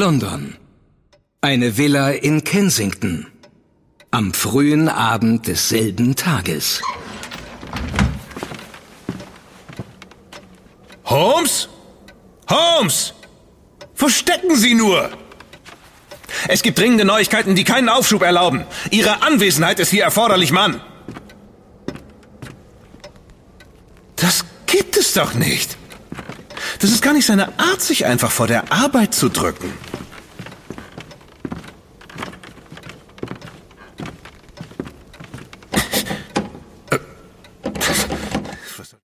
London. Eine Villa in Kensington. Am frühen Abend desselben Tages. Holmes? Holmes! Wo stecken Sie nur? Es gibt dringende Neuigkeiten, die keinen Aufschub erlauben. Ihre Anwesenheit ist hier erforderlich, Mann. Das gibt es doch nicht. Das ist gar nicht seine Art, sich einfach vor der Arbeit zu drücken.